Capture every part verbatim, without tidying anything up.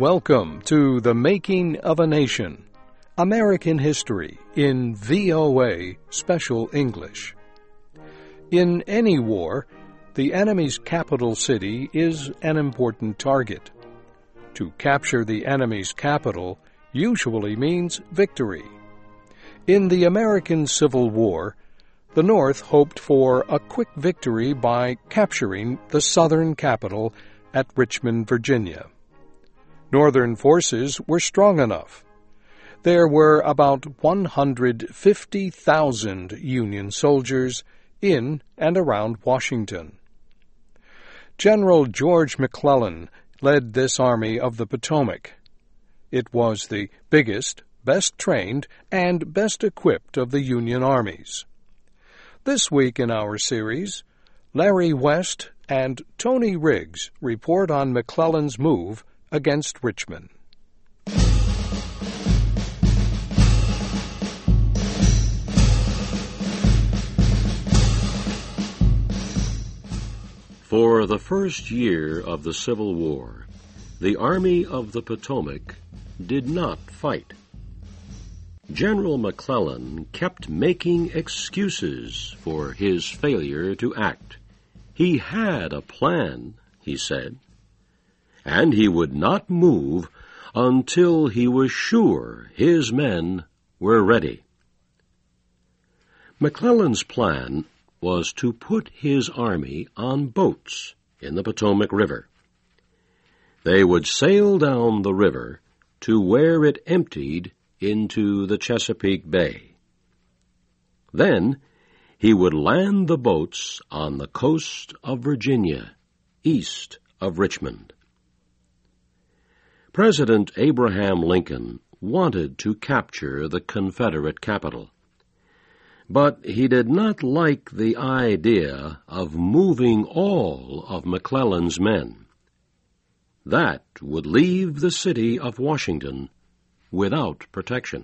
Welcome to The Making of a Nation, American History in V O A Special English. In any war, the enemy's capital city is an important target. To capture the enemy's capital usually means victory. In the American Civil War, the North hoped for a quick victory by capturing the Southern capital at Richmond, Virginia. Northern forces were strong enough. There were about one hundred fifty thousand Union soldiers in and around Washington. General George McClellan led this Army of the Potomac. It was the biggest, best trained, and best equipped of the Union armies. This week in our series, Larry West and Tony Riggs report on McClellan's move against Richmond. For the first year of the Civil War, the Army of the Potomac did not fight. General McClellan kept making excuses for his failure to act. He had a plan, he said, and he would not move until he was sure his men were ready. McClellan's plan was to put his army on boats in the Potomac River. They would sail down the river to where it emptied into the Chesapeake Bay. Then he would land the boats on the coast of Virginia, east of Richmond. President Abraham Lincoln wanted to capture the Confederate capital, but he did not like the idea of moving all of McClellan's men. That would leave the city of Washington without protection.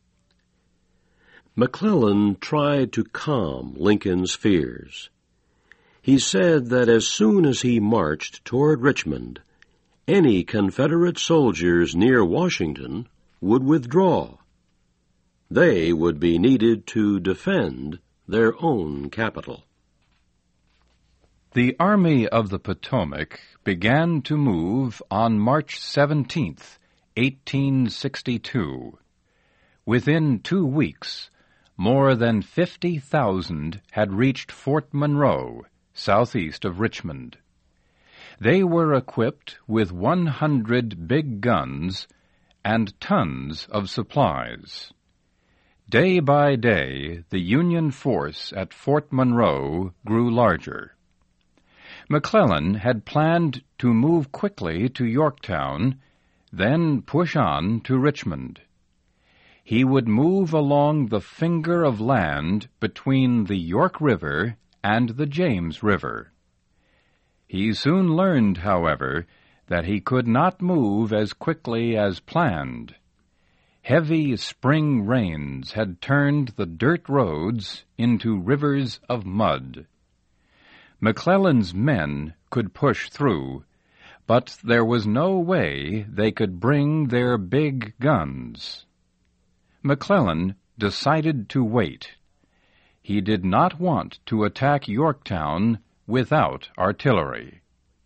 McClellan tried to calm Lincoln's fears. He said that as soon as he marched toward Richmond, any Confederate soldiers near Washington would withdraw. They would be needed to defend their own capital. The Army of the Potomac began to move on March seventeenth, eighteen sixty-two. Within two weeks, more than fifty thousand had reached Fort Monroe, southeast of Richmond. They were equipped with one hundred big guns and tons of supplies. Day by day, the Union force at Fort Monroe grew larger. McClellan had planned to move quickly to Yorktown, then push on to Richmond. He would move along the finger of land between the York River and the James River. He soon learned, however, that he could not move as quickly as planned. Heavy spring rains had turned the dirt roads into rivers of mud. McClellan's men could push through, but there was no way they could bring their big guns. McClellan decided to wait. He did not want to attack Yorktown without artillery.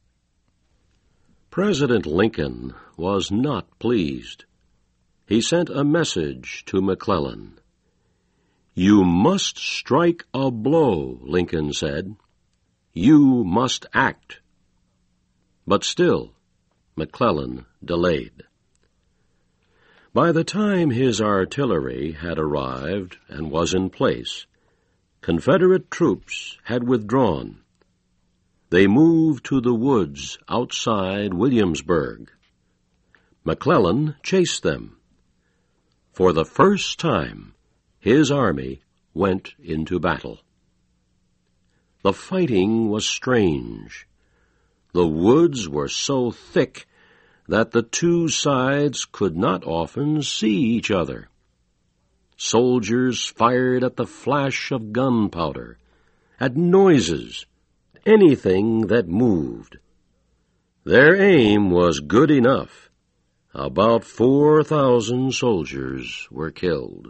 President Lincoln was not pleased. He sent a message to McClellan. "You must strike a blow," Lincoln said. "You must act." But still, McClellan delayed. By the time his artillery had arrived and was in place, Confederate troops had withdrawn. They moved to the woods outside Williamsburg. McClellan chased them. For the first time, his army went into battle. The fighting was strange. The woods were so thick that the two sides could not often see each other. Soldiers fired at the flash of gunpowder, at noises, anything that moved. Their aim was good enough, About four thousand soldiers were killed.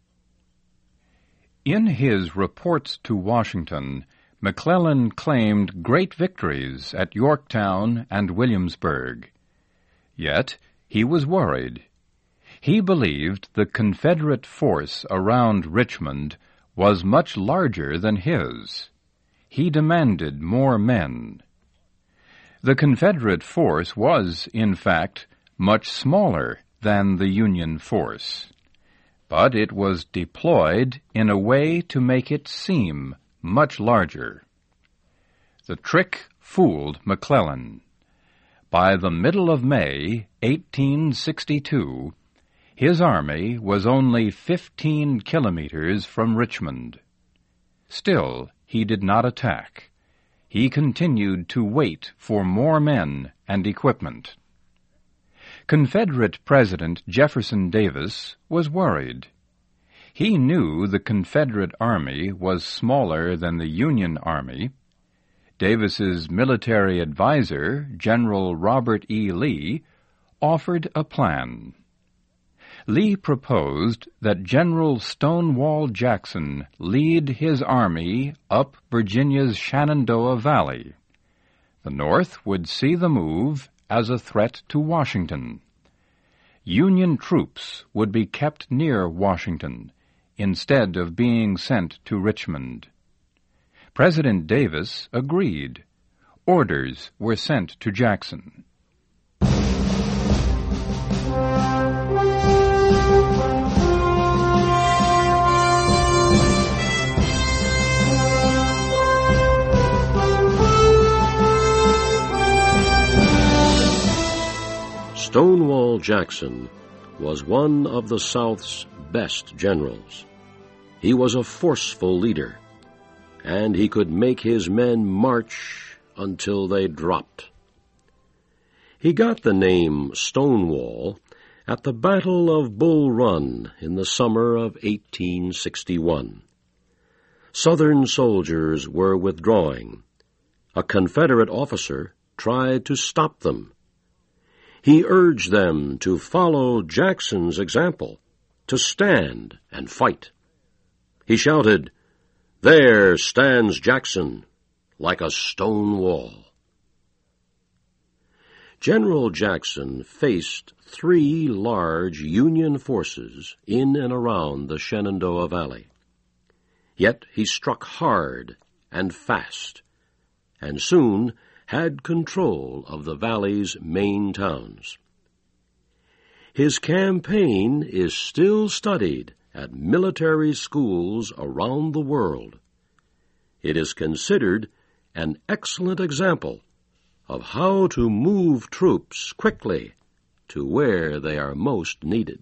In his reports to Washington, McClellan claimed great victories at Yorktown and Williamsburg. Yet he was worried. He believed the Confederate force around Richmond was much larger than his. He demanded more men. The Confederate force was, in fact, much smaller than the Union force, but it was deployed in a way to make it seem much larger. The trick fooled McClellan. By the middle of May, eighteen sixty-two, his army was only fifteen kilometers from Richmond. Still, he did not attack. He continued to wait for more men and equipment. Confederate President Jefferson Davis was worried. He knew the Confederate Army was smaller than the Union Army. Davis's military advisor, General Robert E. Lee, offered a plan. Lee proposed that General Stonewall Jackson lead his army up Virginia's Shenandoah Valley. The North would see the move as a threat to Washington. Union troops would be kept near Washington instead of being sent to Richmond. President Davis agreed. Orders were sent to Jackson. Stonewall Jackson was one of the South's best generals. He was a forceful leader, and he could make his men march until they dropped. He got the name Stonewall at the Battle of Bull Run in the summer of eighteen sixty-one. Southern soldiers were withdrawing. A Confederate officer tried to stop them. He urged them to follow Jackson's example, to stand and fight. He shouted, "There stands Jackson, like a stone wall." General Jackson faced three large Union forces in and around the Shenandoah Valley. Yet he struck hard and fast, and soon had control of the valley's main towns. His campaign is still studied at military schools around the world. It is considered an excellent example of how to move troops quickly to where they are most needed.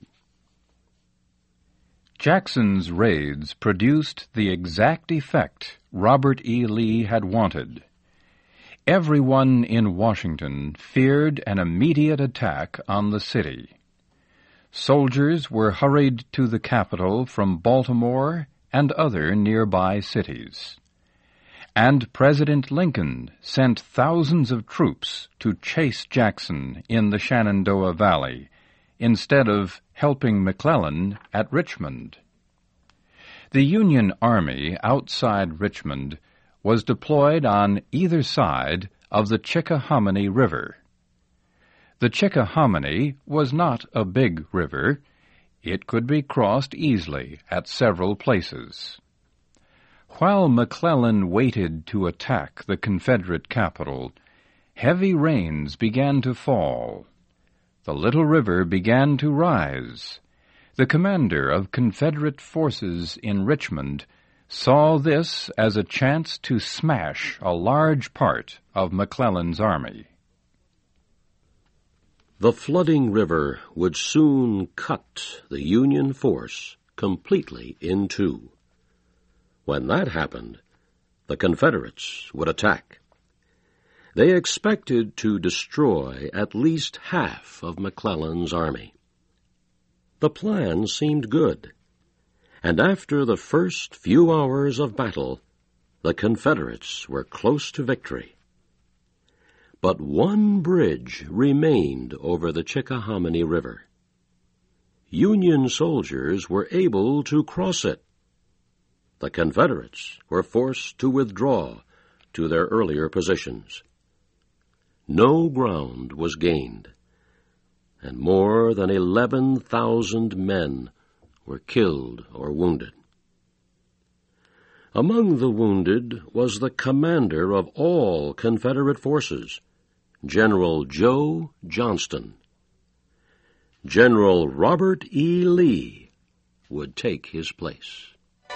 Jackson's raids produced the exact effect Robert E. Lee had wanted. Everyone in Washington feared an immediate attack on the city. Soldiers were hurried to the capital from Baltimore and other nearby cities. And President Lincoln sent thousands of troops to chase Jackson in the Shenandoah Valley, instead of helping McClellan at Richmond. The Union Army outside Richmond was deployed on either side of the Chickahominy River. The Chickahominy was not a big river. It could be crossed easily at several places. While McClellan waited to attack the Confederate capital, heavy rains began to fall. The little river began to rise. The commander of Confederate forces in Richmond saw this as a chance to smash a large part of McClellan's army. The flooding river would soon cut the Union force completely in two. When that happened, the Confederates would attack. They expected to destroy at least half of McClellan's army. The plan seemed good, and after the first few hours of battle, the Confederates were close to victory. But one bridge remained over the Chickahominy River. Union soldiers were able to cross it. The Confederates were forced to withdraw to their earlier positions. No ground was gained, and more than eleven thousand men were killed or wounded. Among the wounded was the commander of all Confederate forces, General Joe Johnston. General Robert E. Lee would take his place.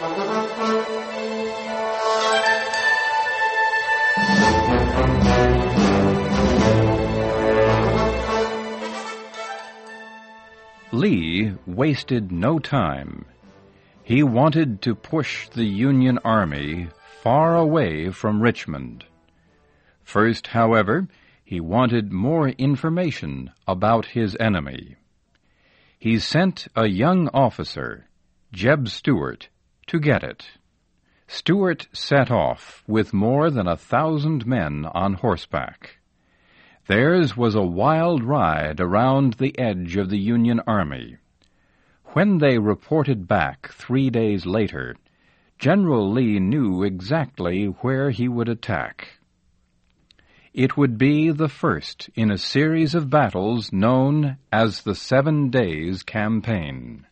Lee wasted no time. He wanted to push the Union Army far away from Richmond. First, however, he wanted more information about his enemy. He sent a young officer, Jeb Stuart, to get it. Stuart set off with more than a thousand men on horseback. Theirs was a wild ride around the edge of the Union Army. When they reported back three days later, General Lee knew exactly where he would attack. It would be the first in a series of battles known as the Seven Days Campaign.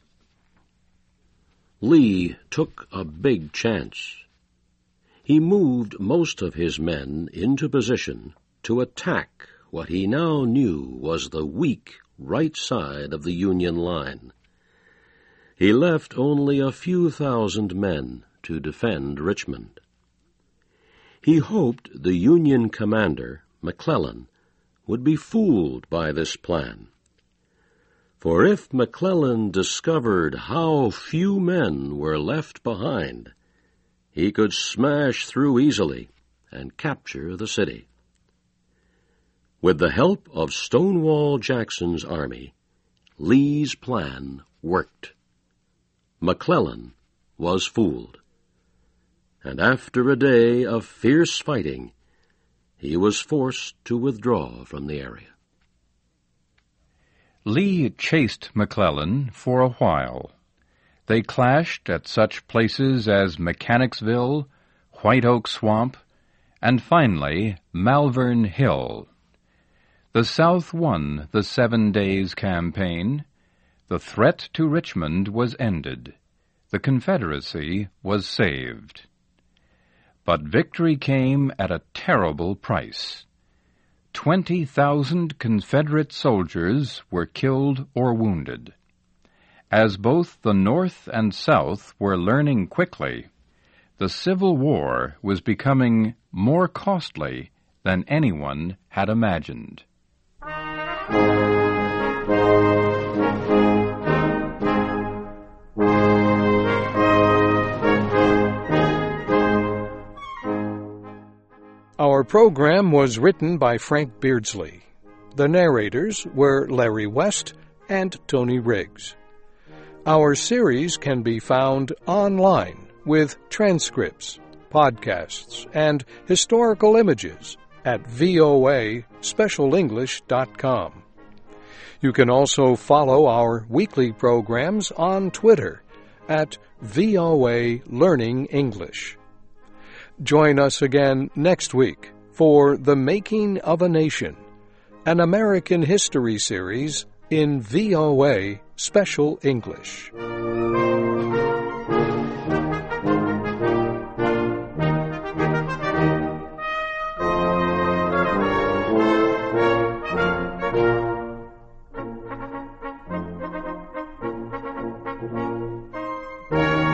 Lee took a big chance. He moved most of his men into position to attack what he now knew was the weak right side of the Union line. He left only a few thousand men to defend Richmond. He hoped the Union commander, McClellan, would be fooled by this plan. For if McClellan discovered how few men were left behind, he could smash through easily and capture the city. With the help of Stonewall Jackson's army, Lee's plan worked. McClellan was fooled, and after a day of fierce fighting, he was forced to withdraw from the area. Lee chased McClellan for a while. They clashed at such places as Mechanicsville, White Oak Swamp, and finally Malvern Hill. The South won the Seven Days Campaign. The threat to Richmond was ended. The Confederacy was saved. But victory came at a terrible price. Twenty thousand Confederate soldiers were killed or wounded. As both the North and South were learning quickly, the Civil War was becoming more costly than anyone had imagined. Our program was written by Frank Beardsley. The narrators were Larry West and Tony Riggs. Our series can be found online with transcripts, podcasts, and historical images at V O A special english dot com. You can also follow our weekly programs on Twitter at V O A Learning English. Join us again next week for The Making of a Nation, an American history series in V O A Special English. Thank you.